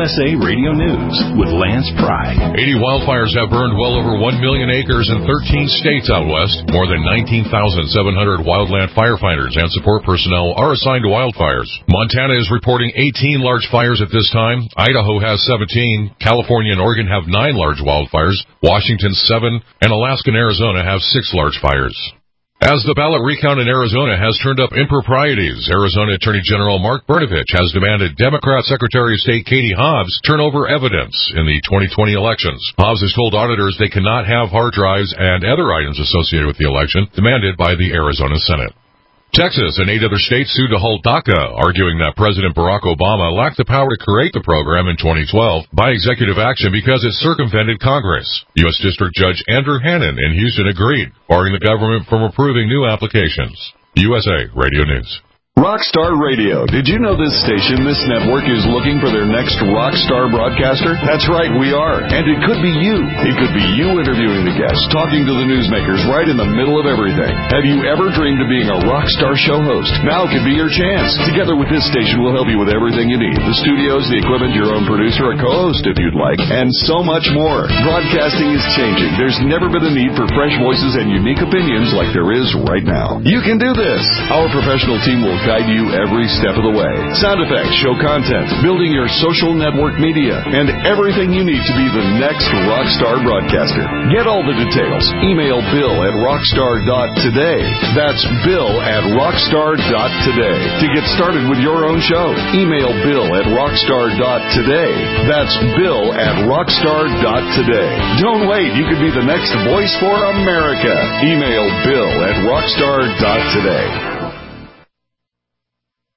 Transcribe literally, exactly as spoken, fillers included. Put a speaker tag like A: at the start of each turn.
A: S A Radio News with Lance Pry.
B: eighty wildfires have burned well over one million acres in thirteen states out west. More than nineteen thousand seven hundred wildland firefighters and support personnel are assigned to wildfires. Montana is reporting eighteen large fires at this time. Idaho has seventeen. California and Oregon have nine large wildfires. Washington seven. And Alaska and Arizona have six large fires. As the ballot recount in Arizona has turned up improprieties, Arizona Attorney General Mark Brnovich has demanded Democrat Secretary of State Katie Hobbs turn over evidence in the twenty twenty elections. Hobbs has told auditors they cannot have hard drives and other items associated with the election, demanded by the Arizona Senate. Texas and eight other states sued to halt DACA, arguing that President Barack Obama lacked the power to create the program in twenty twelve by executive action because it circumvented Congress. U S District Judge Andrew Hannon in Houston agreed, barring the government from approving new applications. U S A Radio News.
C: Rockstar Radio. Did you know this station, this network, is looking for their next rockstar broadcaster? That's right, we are. And it could be you. It could be you interviewing the guests, talking to the newsmakers right in the middle of everything. Have you ever dreamed of being a rockstar show host? Now could be your chance. Together with this station, we'll help you with everything you need. The studios, the equipment, your own producer, a co-host if you'd like, and so much more. Broadcasting is changing. There's never been a need for fresh voices and unique opinions like there is right now. You can do this. Our professional team will guide you every step of the way. Sound effects, show content, building your social network media, and everything you need to be the next rockstar broadcaster. Get all the details. Email Bill at rockstar dot today. That's Bill at rockstar dot today. To get started with your own show, email Bill at rockstar dot today. That's Bill at rockstar dot today. Don't wait. You could be the next voice for America. Email Bill at rockstar dot today.